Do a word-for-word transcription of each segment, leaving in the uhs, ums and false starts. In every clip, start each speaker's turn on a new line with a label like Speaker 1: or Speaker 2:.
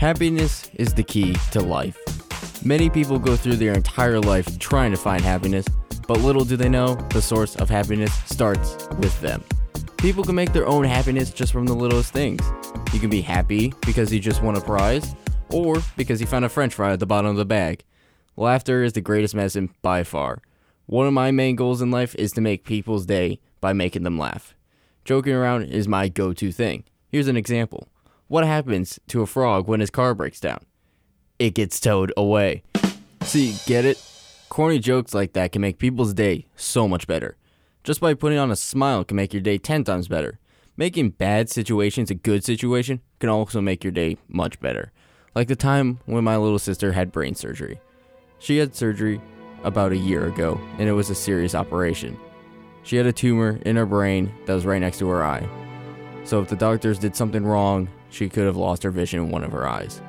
Speaker 1: Happiness is the key to life. Many people go through their entire life trying to find happiness, but little do they know the source of happiness starts with them. People can make their own happiness just from the littlest things. You can be happy because you just won a prize, or because you found a french fry at the bottom of the bag. Laughter is the greatest medicine by far. One of my main goals in life is to make people's day by making them laugh. Joking around is my go-to thing. Here's an example. What happens to a frog when his car breaks down? It gets towed away. See, get it? Corny jokes like that can make people's day so much better. Just by putting on a smile can make your day ten times better. Making bad situations a good situation can also make your day much better. Like the time when my little sister had brain surgery. She had surgery about a year ago, and it was a serious operation. She had a tumor in her brain that was right next to her eye. So if the doctors did something wrong, she could have lost her vision in one of her eyes.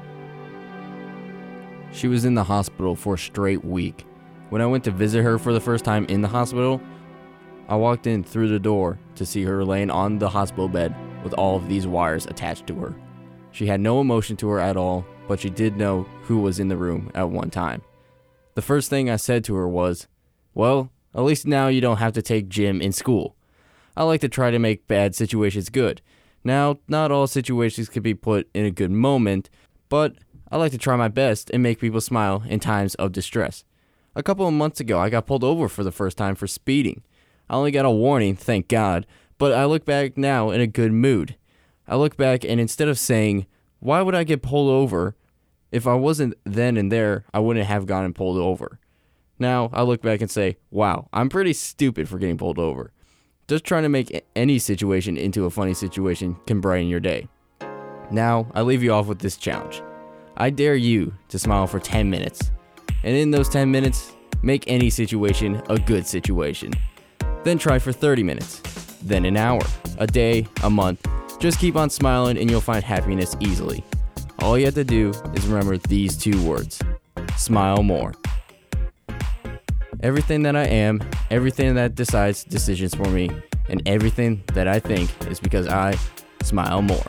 Speaker 1: She was in the hospital for a straight week. When I went to visit her for the first time in the hospital, I walked in through the door to see her laying on the hospital bed with all of these wires attached to her. She had no emotion to her at all, but she did know who was in the room at one time. The first thing I said to her was, "Well, at least now you don't have to take gym in school." I like to try to make bad situations good. Now, not all situations can be put in a good moment, but I like to try my best and make people smile in times of distress. A couple of months ago, I got pulled over for the first time for speeding. I only got a warning, thank God, but I look back now in a good mood. I look back and instead of saying, why would I get pulled over? If I wasn't then and there, I wouldn't have gotten pulled over. Now, I look back and say, wow, I'm pretty stupid for getting pulled over. Just trying to make any situation into a funny situation can brighten your day. Now, I leave you off with this challenge. I dare you to smile for ten minutes. And in those ten minutes, make any situation a good situation. Then try for thirty minutes. Then an hour, a day, a month. Just keep on smiling and you'll find happiness easily. All you have to do is remember these two words. Smile more. Everything that I am, everything that decides decisions for me, and everything that I think is because I smile more.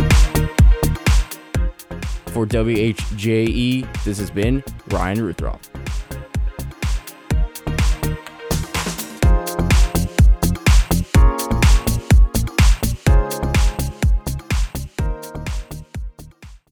Speaker 1: For W H J E, this has been Ryan Ruthroff.